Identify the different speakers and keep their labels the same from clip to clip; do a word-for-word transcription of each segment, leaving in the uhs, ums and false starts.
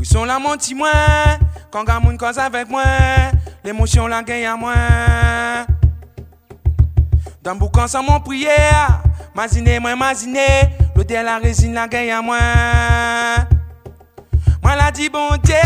Speaker 1: Frisson la monti moi, quand gamoun cause avec moi, l'émotion la gagne à moi. Dans le boucan sans mon prière, mazine moi mazine, l'odeur la résine la gagne à moi. Moi la dit bon Dieu.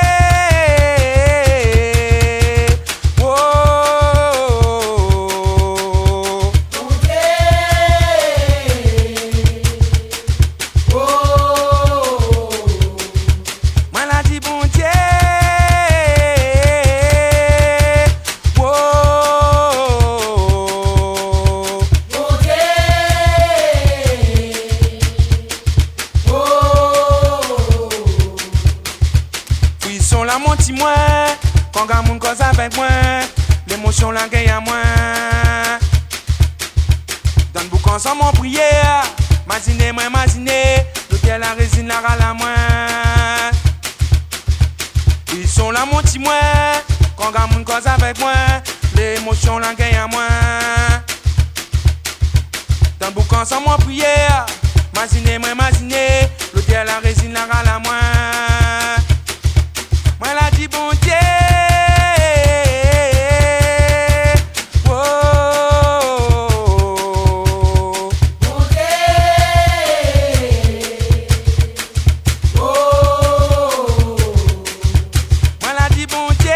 Speaker 1: La monti moi, quand gamoun cause avec moi, l'émotion la gagne à moi. Dans le boucan sans mon prière, mazine moi mazine, l'hôtel la résine la râle à moi. Ils sont la monti moi, quand gamoun cause avec moi, l'émotion la gagne à moi. Dans le boucan sans mon prière, mazine moi mazine, l'hôtel la résine la râle à moi. Moi la dit bon Dieu. Oh, bon Dieu. Oh, moi la dit bon Dieu.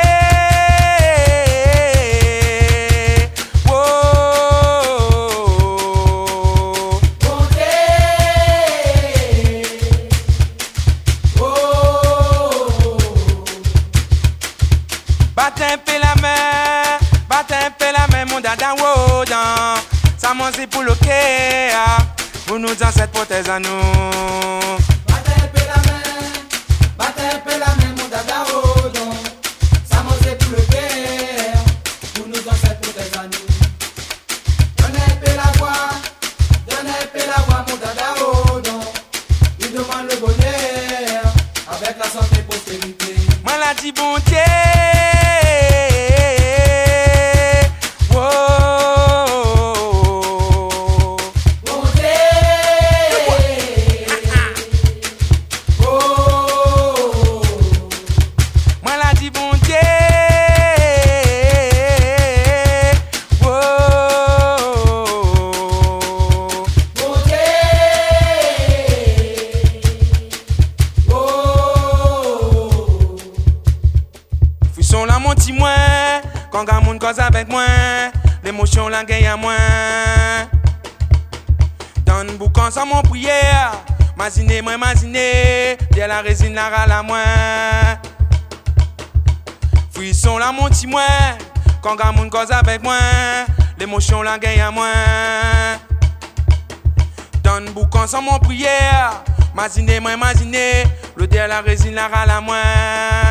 Speaker 1: Oh, bon Dieu. Battez un peu la main, battez un peu la main, mon dada wodan. Ça mange pour le cœur, vous nous dans cette prothèse à nous.
Speaker 2: Battez un peu la main, battez un peu la main, mon dada wodan. Ça mange pour le cœur, vous nous dans cette prothèse à nous. Donnez un peu la voix, donnez un peu la voix, mon dada wodan. Il demande le bonheur, avec la santé et postérité.
Speaker 1: Moi la dit bon Dieu. Frisson la monti moi, quand gamoun cause avec moi, l'émotion la gagne à moi. Dans le boucan sans mon prière, mazine moi mazine, de la résine la râle à moi. Frisson la monti moi, quand gamoun cause avec moi, l'émotion la gagne à moi. Dans le boucan sans mon prière, mazine moi mazine, l'odeur la résine la râle à moi.